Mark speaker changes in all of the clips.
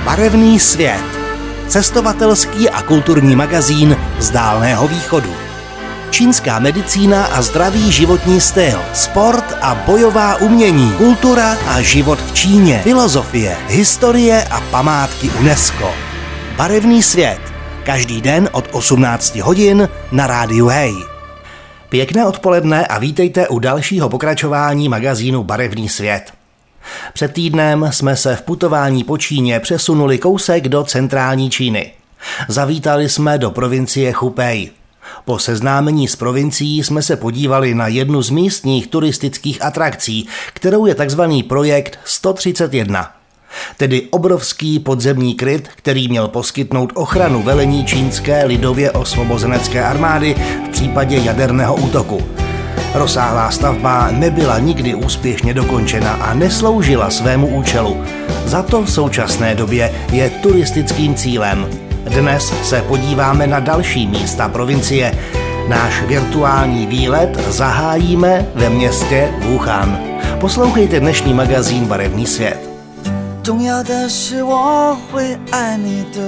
Speaker 1: Barevný svět. Cestovatelský a kulturní magazín z Dálného východu. Čínská medicína a zdravý životní styl, sport a bojová umění, kultura a život v Číně, filozofie, historie a památky UNESCO. Barevný svět. Každý den od 18 hodin na rádiu Hej. Pěkné odpoledne a vítejte u dalšího pokračování magazínu Barevný svět. Před týdnem jsme se v putování po Číně přesunuli kousek do centrální Číny. Zavítali jsme do provincie Hubei. Po seznámení s provincií jsme se podívali na jednu z místních turistických atrakcí, kterou je tzv. Projekt 131. Tedy obrovský podzemní kryt, který měl poskytnout ochranu velení čínské lidově osvobozenecké armády v případě jaderného útoku. Rozsáhlá stavba nebyla nikdy úspěšně dokončena a nesloužila svému účelu. Za to v současné době je turistickým cílem. Dnes se podíváme na další místa provincie. Náš virtuální výlet zahájíme ve městě Wuhan. Poslouchejte dnešní magazín Barevný svět.
Speaker 2: 重要的是我会爱你的，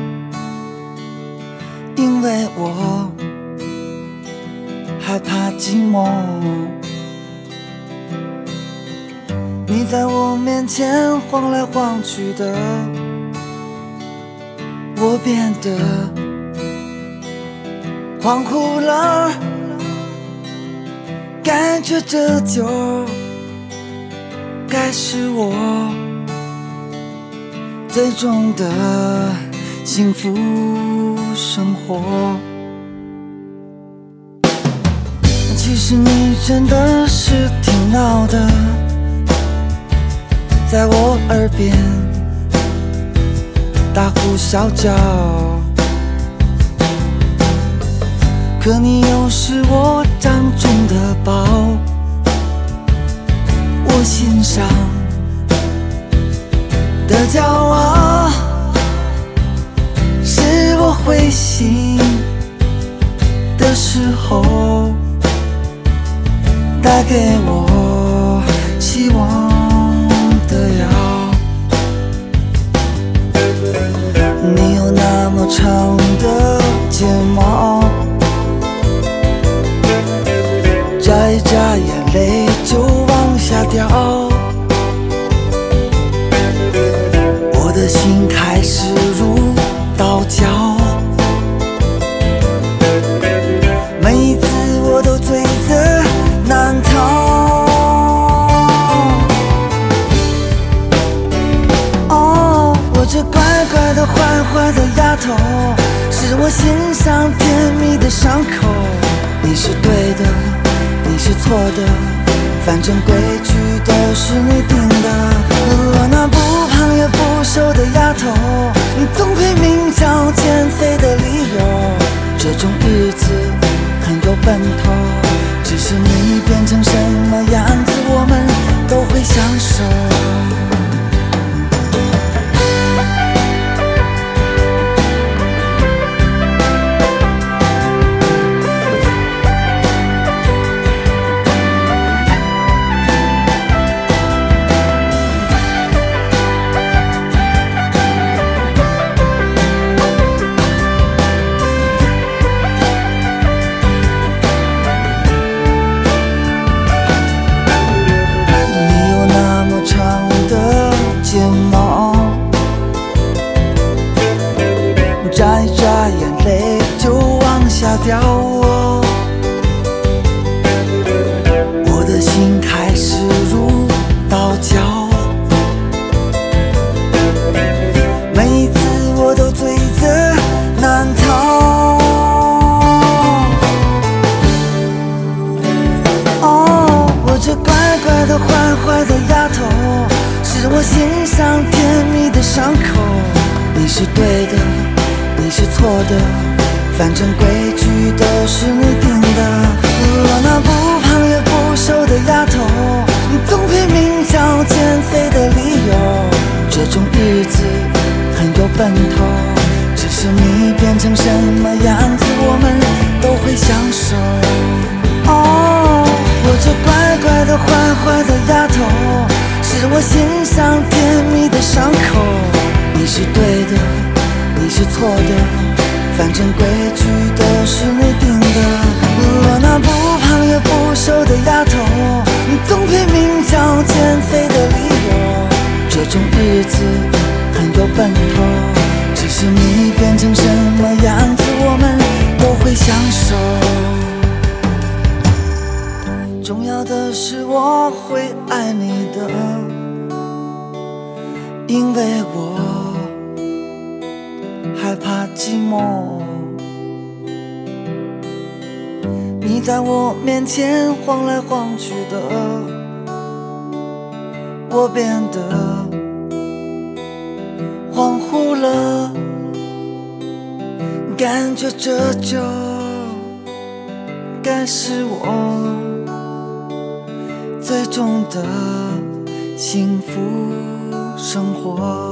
Speaker 2: 因为我害怕寂寞。你在我面前晃来晃去的，我变得恍惚了，感觉这就该是我最终的幸福生活。其实你真的是挺闹的，在我耳边大呼小叫，可你又是我掌中的宝，我心上的骄傲，是我灰心的时候带给我希望的药。你有那么长的睫毛，眨一眨眼泪就往下掉，我的心开始如刀绞，每一次我都罪责难逃。哦，我这乖乖的坏坏的丫头，是我心上甜蜜的伤口。你是对的，你是错的，反正规矩都是你定的。我那不胖也不瘦的丫头，你总配名叫减肥的理由。这种日子很有奔头，只是你变成什么样子，我们都会享受。眨一眨眼泪就往下掉，我的心开始如刀绞，每一次我都罪责难逃。哦，我这乖乖的坏坏的丫头，是我心上甜蜜的伤口。你是对的，你是错的，反正规矩都是你定的。我那不胖也不瘦的丫头，你总配名叫减肥的理由。这种日子很有奔头，只是你变成什么样子，我们都会享受。哦，我这乖乖的坏坏的丫头，是我心上甜蜜的伤口。你是反正规矩都是你定的。我那不胖也不瘦的丫头，总拼命找减肥的理由。这种日子很有奔头，只是你变成什么样子，我们都会享受。重要的是我会爱你的，因为我害怕寂寞。你在我面前晃来晃去的，我变得恍惚了，感觉这就该是我最终的幸福生活。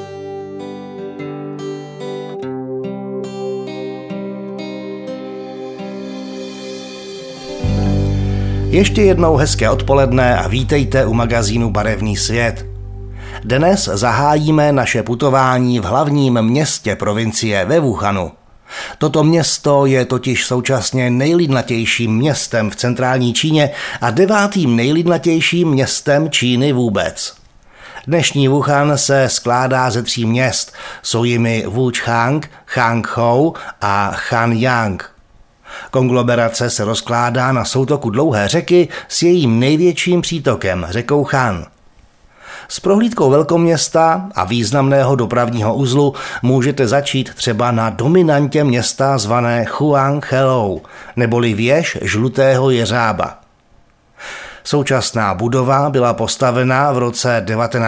Speaker 1: Ještě jednou hezké odpoledne a vítejte u magazínu Barevný svět. Dnes zahájíme naše putování v hlavním městě provincie ve Wuhanu. Toto město je totiž současně nejlidnatějším městem v centrální Číně a 9. nejlidnatějším městem Číny vůbec. Dnešní Wuhan se skládá ze 3 měst, jsou jimi Wuchang, Hangzhou a Hanyang. Konglomerace se rozkládá na soutoku dlouhé řeky s jejím největším přítokem, řekou Han. S prohlídkou velkoměsta a významného dopravního uzlu můžete začít třeba na dominantě města zvané Huanghelou, neboli věž žlutého jeřába. Současná budova byla postavena v roce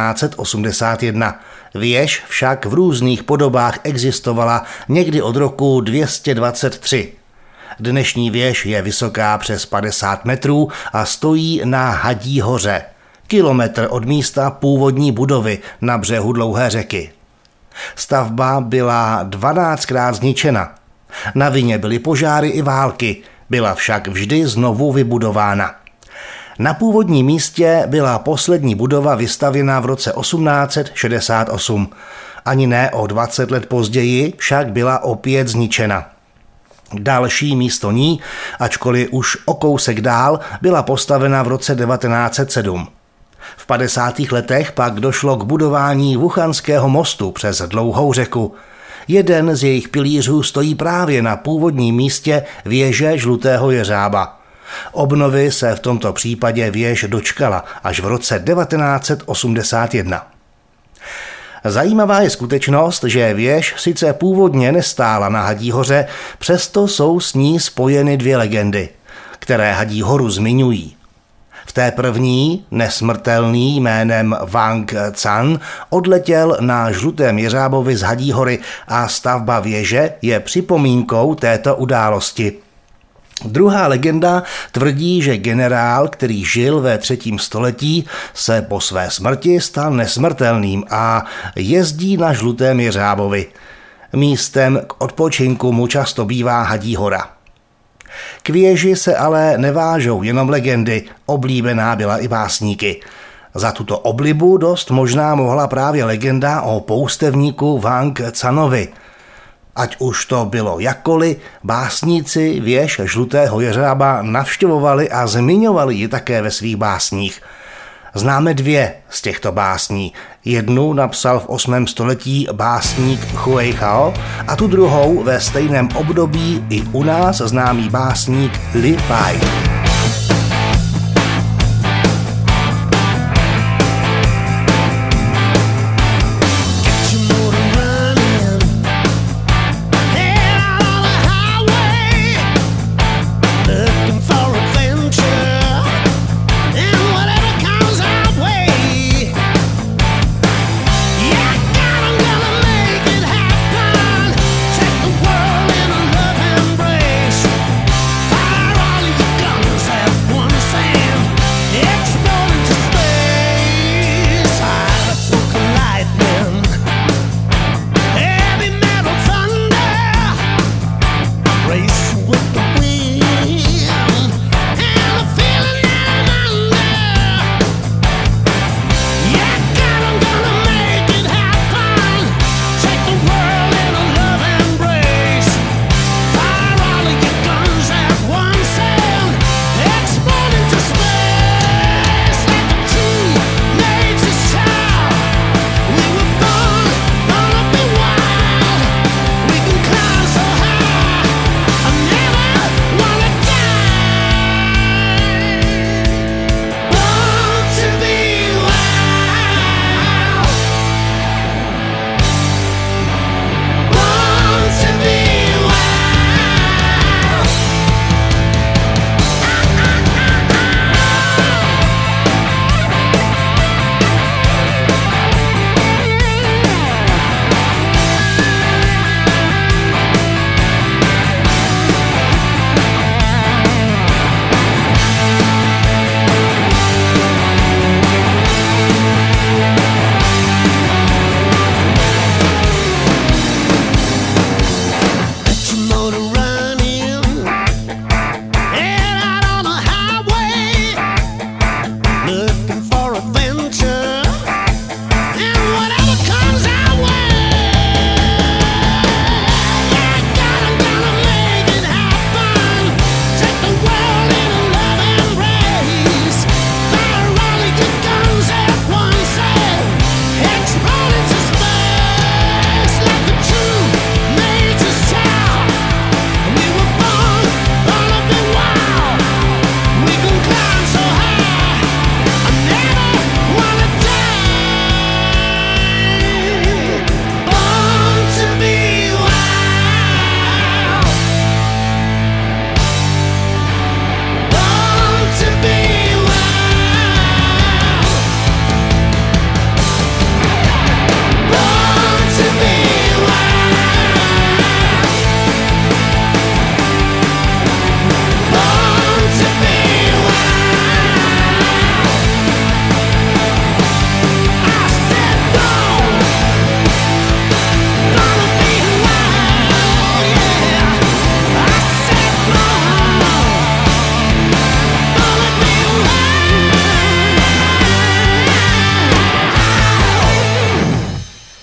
Speaker 1: 1981. Věž však v různých podobách existovala někdy od roku 223. Dnešní věž je vysoká přes 50 metrů a stojí na Hadí hoře, kilometr od místa původní budovy na břehu dlouhé řeky. Stavba byla 12krát zničena. Na vině byly požáry i války, byla však vždy znovu vybudována. Na původním místě byla poslední budova vystavěna v roce 1868. Ani ne o 20 let později však byla opět zničena. Další místo ní, ačkoliv už o kousek dál, byla postavena v roce 1907. V 50. letech pak došlo k budování Wuhanského mostu přes dlouhou řeku. Jeden z jejich pilířů stojí právě na původním místě věže žlutého jeřába. Obnovy se v tomto případě věž dočkala až v roce 1981. Zajímavá je skutečnost, že věž sice původně nestála na Hadí hoře, přesto jsou s ní spojeny 2 legendy, které Hadí horu zmiňují. V té první, nesmrtelný jménem Wang Can, odletěl na žlutém jeřábovi z Hadí hory a stavba věže je připomínkou této události. Druhá legenda tvrdí, že generál, který žil ve 3. století, se po své smrti stal nesmrtelným a jezdí na žlutém jeřábovi. Místem k odpočinku mu často bývá Hadí hora. K věži se ale nevážou jenom legendy, oblíbená byla i básníky. Za tuto oblibu dost možná mohla právě legenda o poustevníku Wang Canovi. Ať už to bylo jakkoliv, básníci věž žlutého jeřába navštěvovali a zmiňovali ji také ve svých básních. Známe 2 z těchto básní. Jednu napsal v 8. století básník Huey Hao a tu druhou ve stejném období i u nás známý básník Li Bai.
Speaker 3: Fire all of your guns.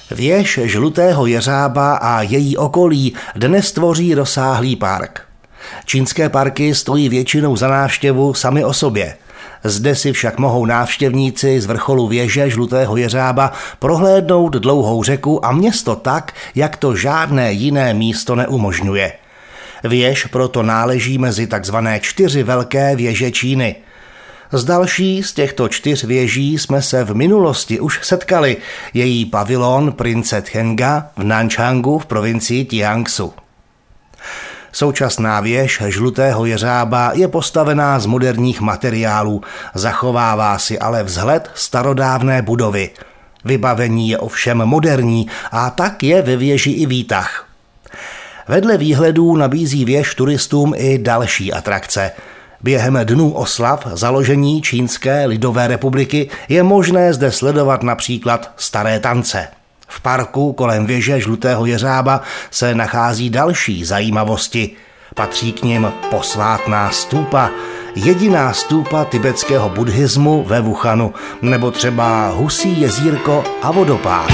Speaker 1: Věž Žlutého jeřába a její okolí dnes tvoří rozsáhlý park. Čínské parky stojí většinou za návštěvu sami o sobě. Zde si však mohou návštěvníci z vrcholu věže Žlutého jeřába prohlédnout dlouhou řeku a město tak, jak to žádné jiné místo neumožňuje. Věž proto náleží mezi takzvané 4 velké věže Číny. S další z těchto 4 věží jsme se v minulosti už setkali. Její pavilon prince Tchenga v Nanchangu v provincii Jiangsu. Současná věž Žlutého jeřába je postavená z moderních materiálů, zachovává si ale vzhled starodávné budovy. Vybavení je ovšem moderní a tak je ve věži i výtah. Vedle výhledů nabízí věž turistům i další atrakce. Během dnů oslav založení Čínské lidové republiky je možné zde sledovat například staré tance. V parku kolem věže Žlutého jeřába se nachází další zajímavosti. Patří k nim posvátná stúpa, jediná stúpa tibetského buddhismu ve Wuhanu, nebo třeba Husí jezírko a vodopád.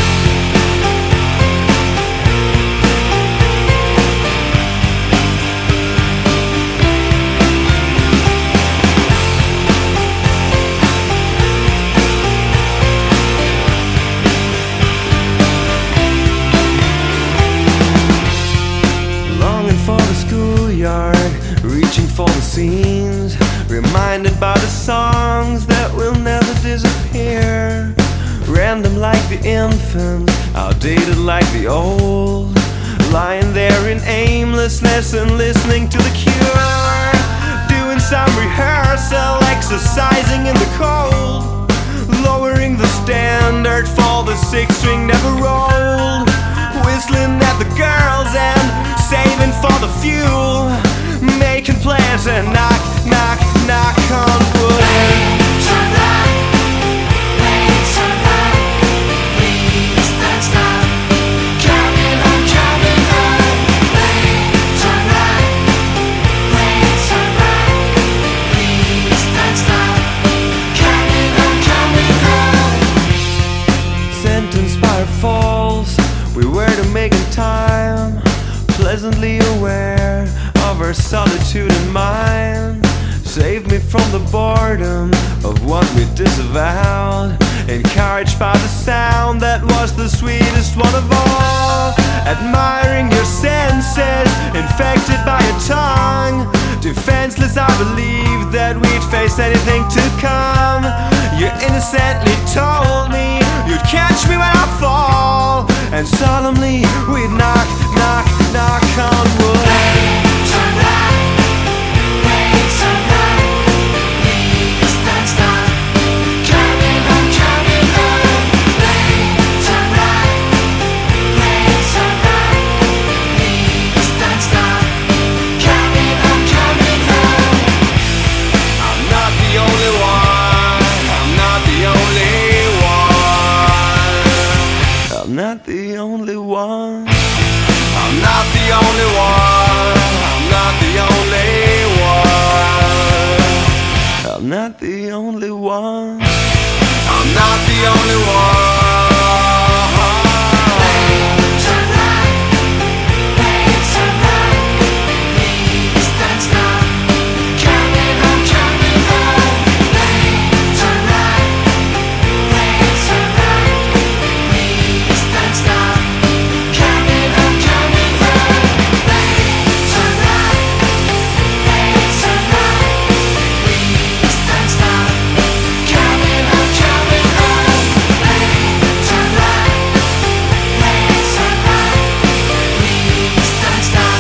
Speaker 3: Reaching for the scenes, reminded by the songs that will never disappear. Random like the infant, outdated like the old. Lying there in aimlessness and listening to The Cure. Doing some rehearsal, exercising in the cold. Lowering the standard for the 6-string never rolled. Whistling at the girls and saving for the fuel. Making plans and knock, knock, knock on wood. Turn right, wait, turn right. Please, don't stop. Coming home, coming home. Wait, turn right, wait, turn right. Please, don't stop. Coming home, coming home. Sentenced by our falls, we were to make in time. Pleasantly aware of our solitude and mind. Saved me from the boredom of what we disavowed. Encouraged by the sound that was the sweetest one of all. Admiring your senses, infected by your tongue. Defenseless, I believed that we'd face anything to come. You innocently told me you'd catch me when I fall. And solemnly we'd knock, knock, knock on wood. Turn right, wait, turn right. Please don't stop. Coming home, coming home. Wait, turn right, wait, turn right. Please don't stop. Coming home, coming home. I'm not the only one. I'm not the only one. I'm not the only one. I'm not the only one. I'm not the only one. I'm not the only one. I'm not the only one. Turn right, wait, turn right. Please don't stop. Coming home, coming home. Turn right, wait, turn right. Please don't stop. Coming home, coming home. Turn right, wait, turn right. Please don't stop. Coming home, coming home. Turn right, wait, turn right. Please don't stop.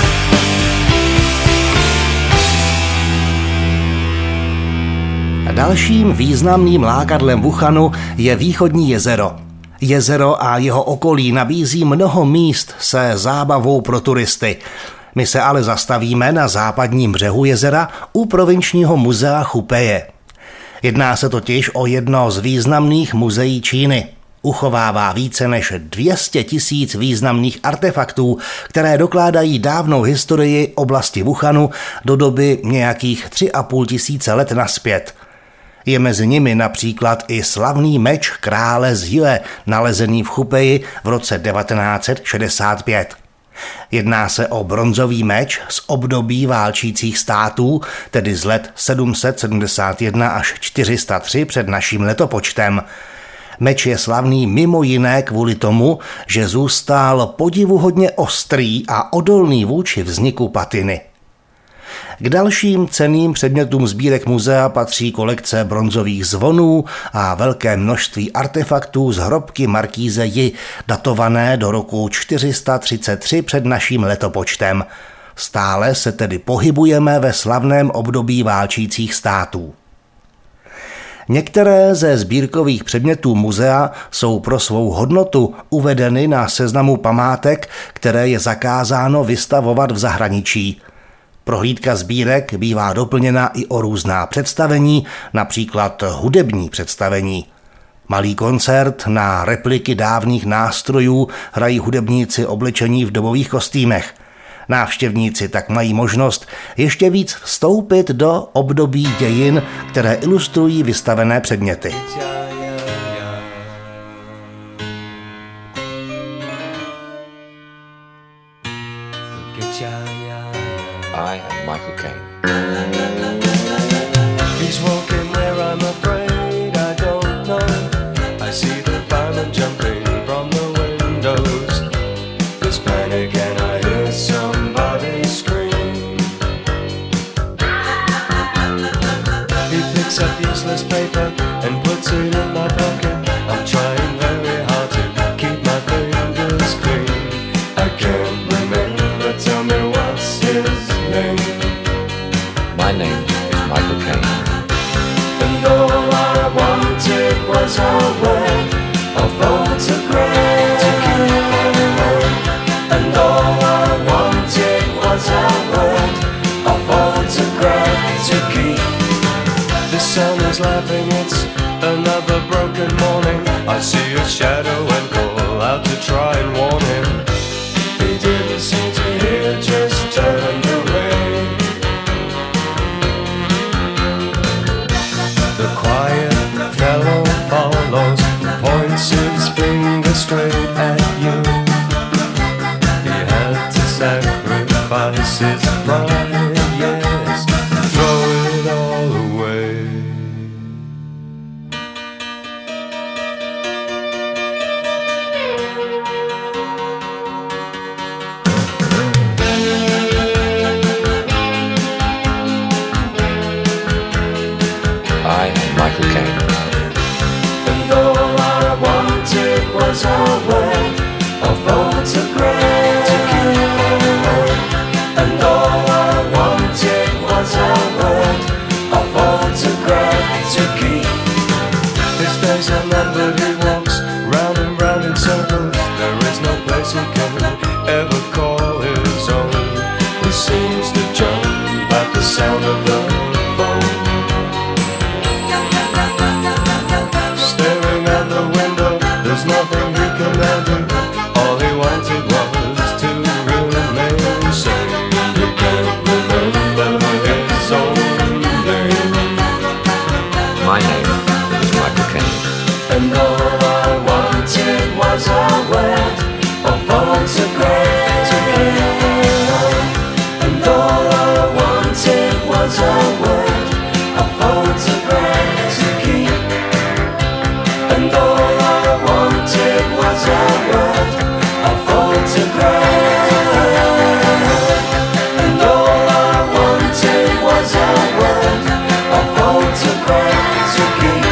Speaker 1: Dalším významným lákadlem Wuhanu je Východní jezero. Jezero a jeho okolí nabízí mnoho míst se zábavou pro turisty. My se ale zastavíme na západním břehu jezera u provinčního muzea Hubei. Jedná se totiž o jedno z významných muzeí Číny. Uchovává více než 200 000 významných artefaktů, které dokládají dávnou historii oblasti Wuhanu do doby nějakých 3 500 let nazpět. Je mezi nimi například i slavný meč krále z Yue, nalezený v Chupeji v roce 1965. Jedná se o bronzový meč z období válčících států, tedy z let 771 až 403 před naším letopočtem. Meč je slavný mimo jiné kvůli tomu, že zůstal podivuhodně ostrý a odolný vůči vzniku patiny. K dalším cenným předmětům sbírek muzea patří kolekce bronzových zvonů a velké množství artefaktů z hrobky markýze Yi, datované do roku 433 před naším letopočtem. Stále se tedy pohybujeme ve slavném období válčících států. Některé ze sbírkových předmětů muzea jsou pro svou hodnotu uvedeny na seznamu památek, které je zakázáno vystavovat v zahraničí. Prohlídka sbírek bývá doplněna i o různá představení, například hudební představení. Malý koncert na repliky dávných nástrojů hrají hudebníci oblečení v dobových kostýmech. Návštěvníci tak mají možnost ještě víc vstoupit do období dějin, které ilustrují vystavené předměty.
Speaker 4: I am Michael Caine.
Speaker 3: He's walking where I'm afraid I don't know. I see the firemen jumping from the windows. There's panic and I hear somebody scream. He picks up useless paper and puts it in my pocket. I'm trying very hard to keep my fingers clean. I can't remember, tell me what's his name.
Speaker 4: My name is Michael Caine.
Speaker 3: And all I wanted was a word, a photograph to keep. And all I wanted was a word, a photograph to keep. The sun is laughing, it's another broken morning. I see a shadow and call out to try and warn him. He didn't seem to hear, just turned away. The quiet fellow follows, points his finger straight at you. He had to sacrifice his pride, yes, throw it all away.
Speaker 4: I am Michael Caine.
Speaker 3: And all I wanted was a word, a photograph to keep. And all I wanted was a word, a photograph to keep. His days are numbered, he walks round and round in circles. There is no place he can ever call his own. He seems to jump at the sound of the phone. Staring at the window, there's nothing he can do. All he wanted was to remain sane. He can't remember his own name.
Speaker 4: My name is Michael Caine.
Speaker 3: And all I wanted was a word, a photograph to keep. And all I wanted was a word, a photograph to keep. And all I wanted was a word, a photograph. And all I wanted was a word, a photograph to keep.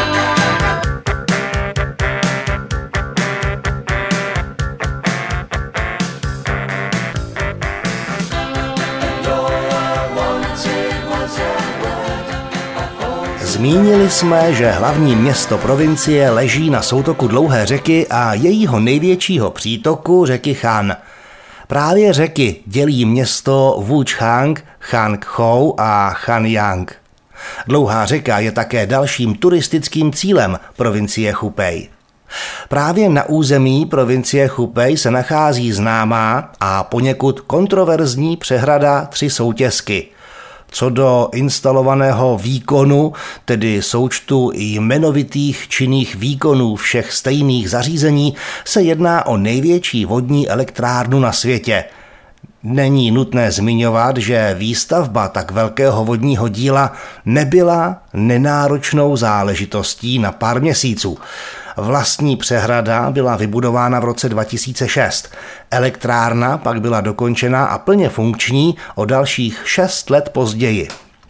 Speaker 3: And all I wanted was a word, a photograph.
Speaker 1: Zmínili jsme, že hlavní město provincie leží na soutoku dlouhé řeky a jejího největšího přítoku řeky Han. Právě řeky dělí město Wuchang, Hangzhou a Hanyang. Dlouhá řeka je také dalším turistickým cílem provincie Hubei. Právě na území provincie Hubei se nachází známá a poněkud kontroverzní přehrada Tři soutěsky. Co do instalovaného výkonu, tedy součtu jmenovitých činných výkonů všech stejných zařízení, se jedná o největší vodní elektrárnu na světě. Není nutné zmiňovat, že výstavba tak velkého vodního díla nebyla nenáročnou záležitostí na pár měsíců. Vlastní přehrada byla vybudována v roce 2006. Elektrárna pak byla dokončena a plně funkční o dalších 6 let později.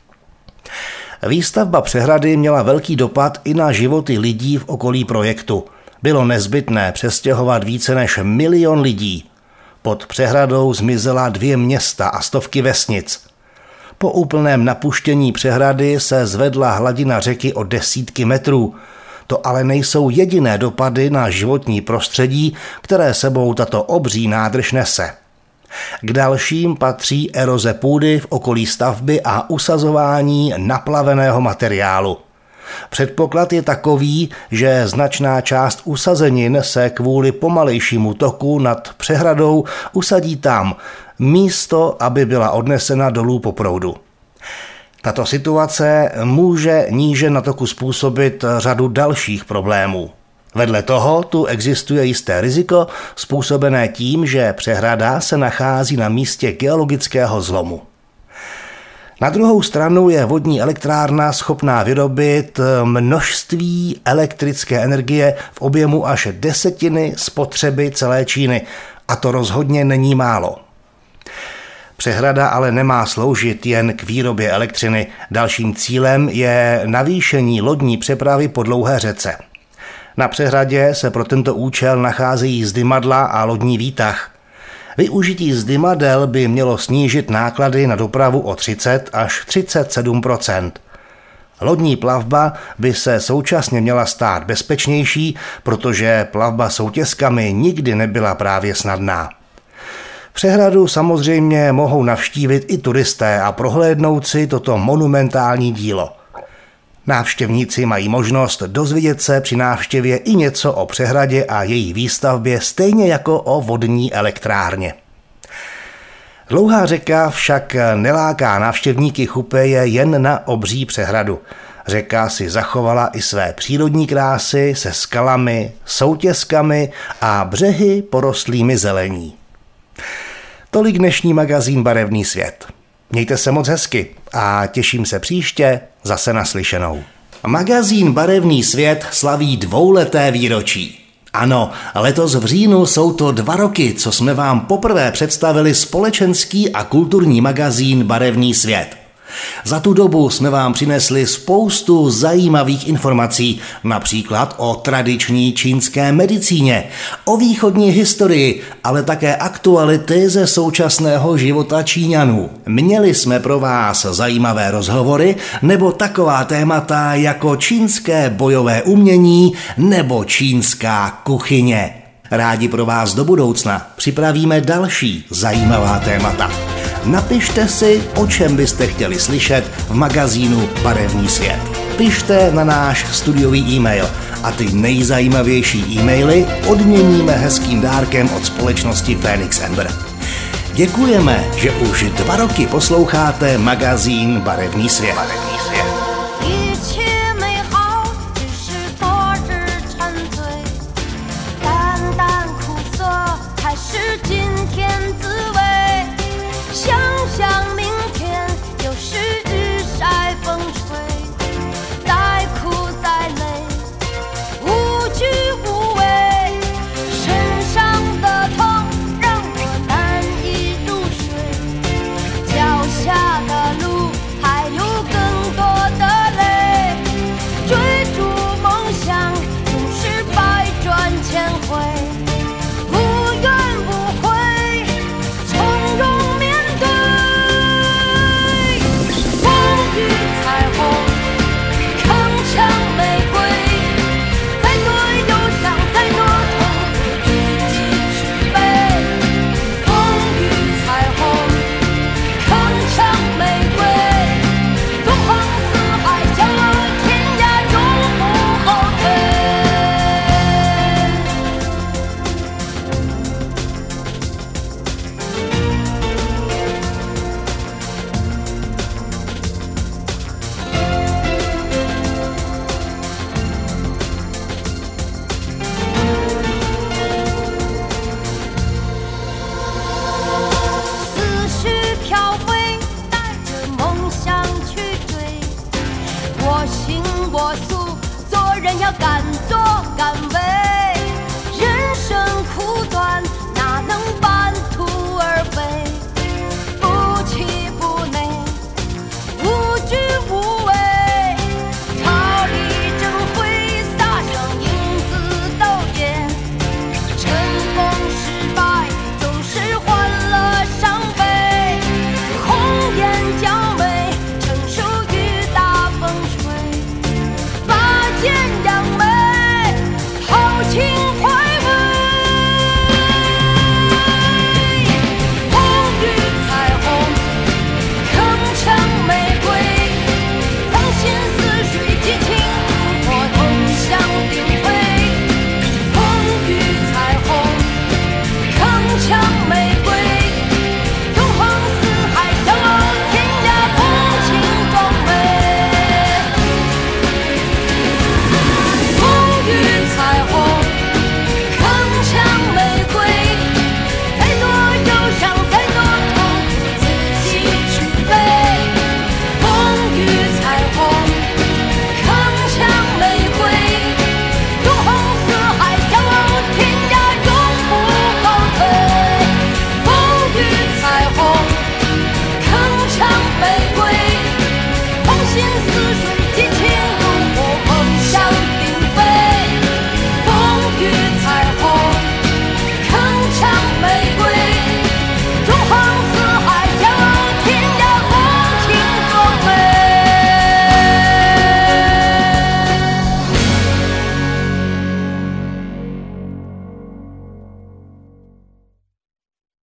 Speaker 1: Výstavba přehrady měla velký dopad i na životy lidí v okolí projektu. Bylo nezbytné přestěhovat více než 1 milion lidí. Pod přehradou zmizela 2 města a stovky vesnic. Po úplném napuštění přehrady se zvedla hladina řeky o desítky metrů. To ale nejsou jediné dopady na životní prostředí, které sebou tato obří nádrž nese. K dalším patří eroze půdy v okolí stavby a usazování naplaveného materiálu. Předpoklad je takový, že značná část usazenin se kvůli pomalejšímu toku nad přehradou usadí tam, místo aby byla odnesena dolů po proudu. Tato situace může níže na toku způsobit řadu dalších problémů. Vedle toho tu existuje jisté riziko způsobené tím, že přehrada se nachází na místě geologického zlomu. Na druhou stranu je vodní elektrárna schopná vyrobit množství elektrické energie v objemu až 1/10 spotřeby celé Číny, a to rozhodně není málo. Přehrada ale nemá sloužit jen k výrobě elektřiny. Dalším cílem je navýšení lodní přepravy po dlouhé řece. Na přehradě se pro tento účel nacházejí zdymadla a lodní výtah. Využití zdymadel by mělo snížit náklady na dopravu o 30 až 37%. Lodní plavba by se současně měla stát bezpečnější, protože plavba soutězkami nikdy nebyla právě snadná. Přehradu samozřejmě mohou navštívit i turisté a prohlédnout si toto monumentální dílo. Návštěvníci mají možnost dozvědět se při návštěvě i něco o přehradě a její výstavbě, stejně jako o vodní elektrárně. Dlouhá řeka však neláká návštěvníky chupéje jen na obří přehradu. Řeka si zachovala i své přírodní krásy se skalami, soutězkami a břehy porostlými zelení. Tolik dnešní magazín Barevný svět. Mějte se moc hezky a těším se příště zase naslyšenou. Magazín Barevný svět slaví 2leté výročí. Ano, letos v říjnu jsou to 2 roky, co jsme vám poprvé představili společenský a kulturní magazín Barevný svět. Za tu dobu jsme vám přinesli spoustu zajímavých informací, například o tradiční čínské medicíně, o východní historii, ale také aktuality ze současného života Číňanů. Měli jsme pro vás zajímavé rozhovory nebo taková témata jako čínské bojové umění nebo čínská kuchyně. Rádi pro vás do budoucna připravíme další zajímavá témata. Napište si, o čem byste chtěli slyšet v magazínu Barevný svět. Pište na náš studiový e-mail a ty nejzajímavější e-maily odměníme hezkým dárkem od společnosti Phoenix Amber. Děkujeme, že už 2 roky posloucháte magazín Barevný svět.